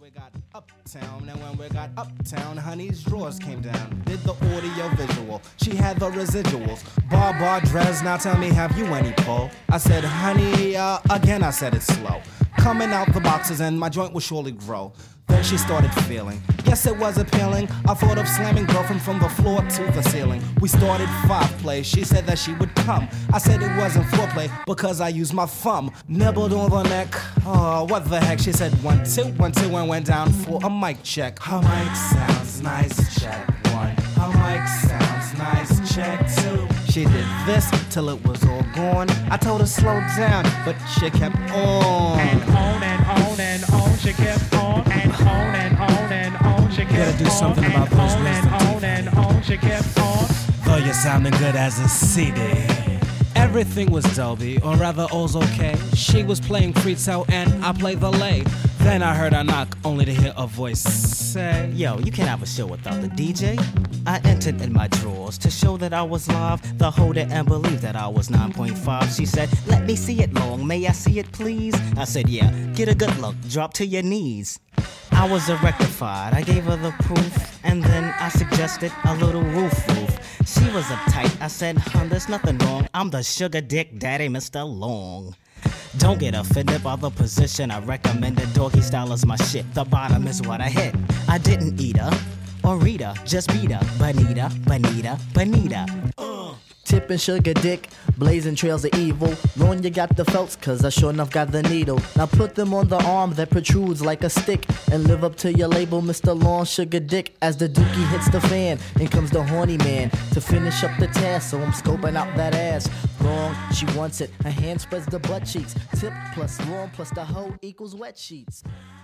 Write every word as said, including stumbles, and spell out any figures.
we got uptown, and when we got uptown, honey's drawers came down. Did the audio visual, she had the residuals. Bar, bar, dress, now tell me, have you any pull? I said, honey, uh, again I said it slow. Coming out the boxes and my joint will surely grow. Then she started feeling, yes it was appealing. I thought of slamming girlfriend from the floor to the ceiling. We started five play, she said that she would come. I said it wasn't foreplay because I used my thumb. Nibbled on the neck, oh what the heck. She said one, two, one, two and went down for a mic check. Her mic sounds nice, check one. Her mic sounds nice, check two. She did this till it was all gone. I told her slow down, but she kept on. And on and on and on, she kept on. And on and on and on, she kept on. Gotta do something about those on and on and on, she kept on. Though you're sounding good as a C D. Everything was Dolby, or rather all's okay. She was playing Frito and I played the lay. Then I heard her knock, only to hear a voice say, yo, you can't have a show without the D J. I entered in my drawers to show that I was live. The holder and believe that I was nine point five. She said, let me see it long, may I see it please? I said, yeah, get a good look, drop to your knees. I was a rectified, I gave her the proof, and then I suggested a little roof roof. She was uptight, I said, hun, there's nothing wrong. I'm the sugar dick daddy, Mister Long. Don't get offended by the position I recommended. Doggy style is my shit, the bottom is what I hit. I didn't eat her, or read her, just beat her. Bonita, bonita, bonita. Uh. Tipping sugar dick, blazing trails of evil. Ron, you got the felts, cause I sure enough got the needle. Now put them on the arm that protrudes like a stick, and live up to your label, Mister Long Sugar Dick. As the dookie hits the fan, in comes the horny man to finish up the task, so I'm scoping out that ass. Long, she wants it, her hand spreads the butt cheeks. Tip plus long plus the hoe equals wet sheets.